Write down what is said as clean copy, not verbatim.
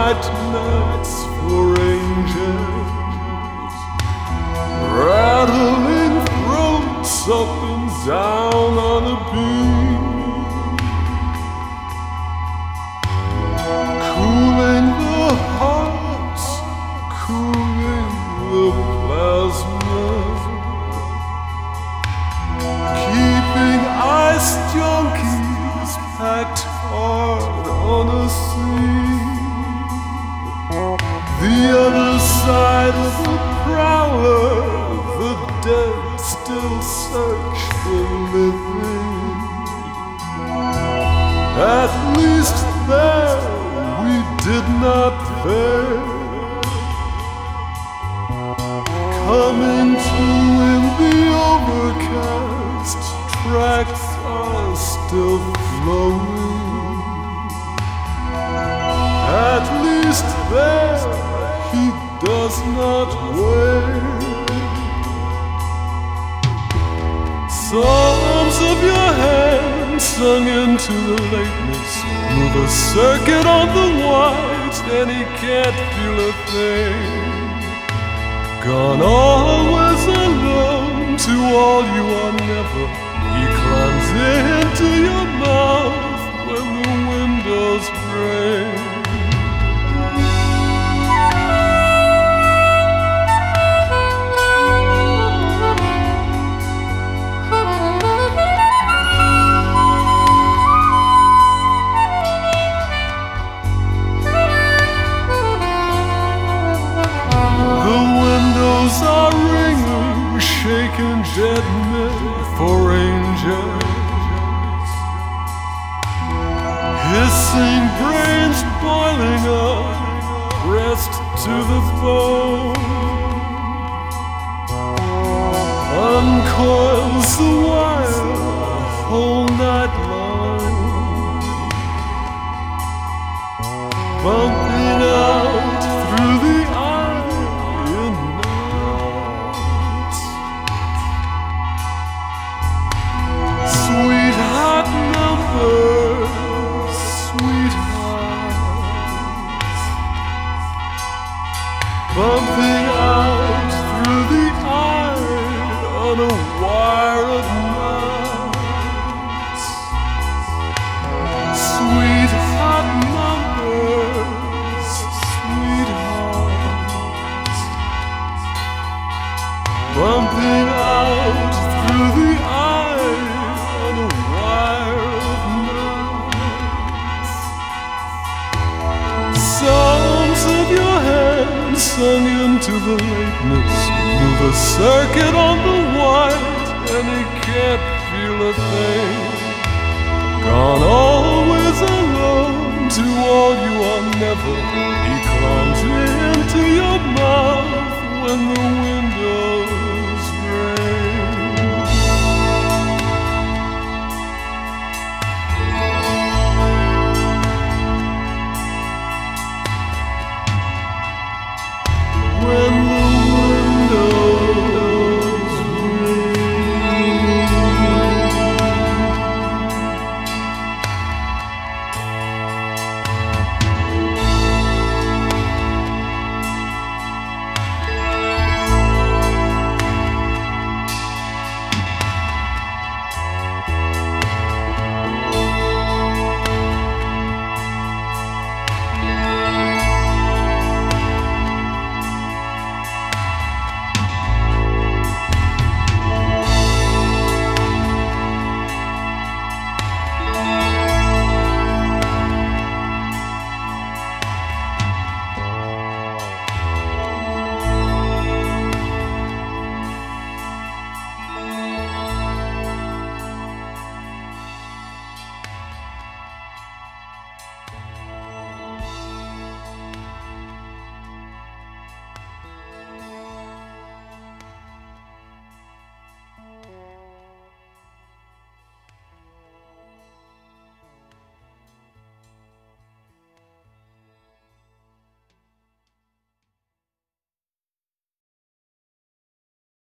white nights for angels, rattling throats up and down on a beam, cooling the hearts, cooling the plasma, keeping ice junkies packed hard on a sea. The other side of the prowler, the dead still search for living. At least there we did not fare. Coming to in the overcast, tracks are still flowing. At least there he does not wait. Psalms of your hand sung into the lateness move a circuit on the white, and he can't feel a thing. Gone always alone, to all you are never. He climbs into your mouth when the windows break. Are ringing, shaking gently for angels, hissing brains boiling up, pressed to the bone. Uncoils the wire whole night long, bumping out through the bumping out through the iron on a wire of nights. Sweet hot numbers, sweethearts, bumping out through the iron on a wire of nights. Songs of your hand sung into the lateness move a circuit on the white, and he can't feel a thing. Gone always alone, to all you are never. He climbs into your mouth when the window